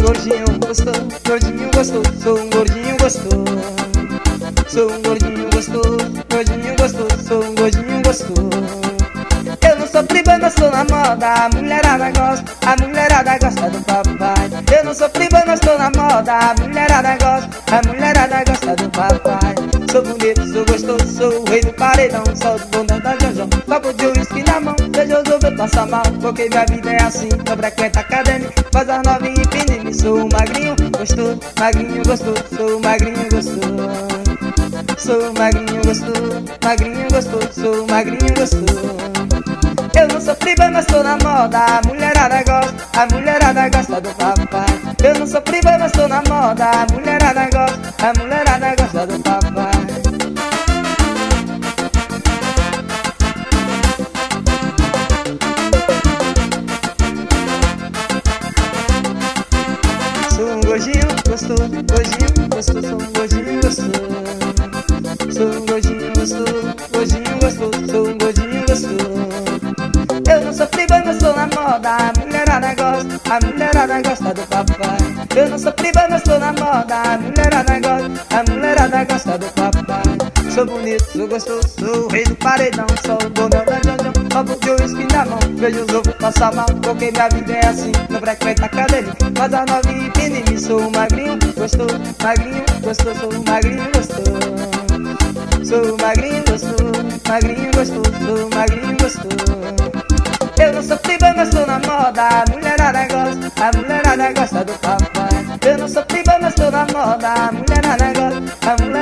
gordinho gostoso, gordinho gostoso, sou um gordinho gostoso. Sou um gordinho gostoso, gordinho gostoso, sou um gordinho gostoso. Eu não sou pribana, sou na moda, a mulherada gosta do papai. Eu não sou pribana, estou na moda, a mulherada gosta do papai. Sou bonito, sou gostoso, sou o rei do paredão, sou o dono da Jojo, copo de uísque na mão, deixa eu resolver passar mal, porque minha vida é assim, eu frequento academia, faz as novinhas e pinime. Sou um magrinho gostoso, magrinho gostoso, sou um magrinho gostoso. Sou um magrinho gostoso, magrinho gostoso, sou um magrinho gostoso. Eu não sou pribana, estou na moda, a mulherada gosta do papai. Eu não sou pribana, estou na moda, a mulherada gosta do papai. Sou um gordinho gostoso, gordinho gostoso, sou um gordinho gostoso. Sou um gordinho gostoso, gordinho gostoso, sou um gordinho gostoso. Eu não sou pribana, estou na moda, a mulherada gosta do papai. Eu não sou pribana, estou na moda, a mulherada gosta do papai. Sou bonito, sou gostoso, sou o rei do paredão, sou o dono da Jojo, copo de uísque na mão, vejo os ovos passar mal, porque minha vida é assim, não frequento academia, mas a novinha e pinime. Sou um magrinho gostoso, sou um magrinho gostoso. Sou um magrinho gostoso, sou um magrinho gostoso. Eu não sou pribana, estou na moda, a mulherada gosta do papai. Eu não sou pribana, estou na moda, a mulherada